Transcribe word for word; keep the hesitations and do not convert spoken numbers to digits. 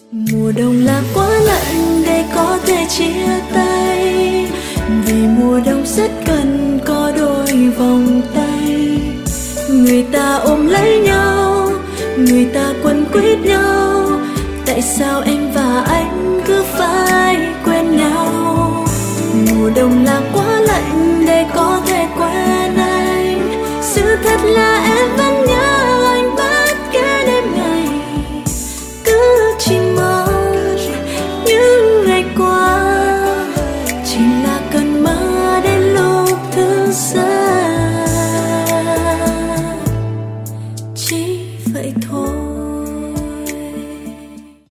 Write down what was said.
Mùa đông là quá lạnh để có thể chia tay, vì mùa đông rất cần có đôi vòng tay. Người ta ôm lấy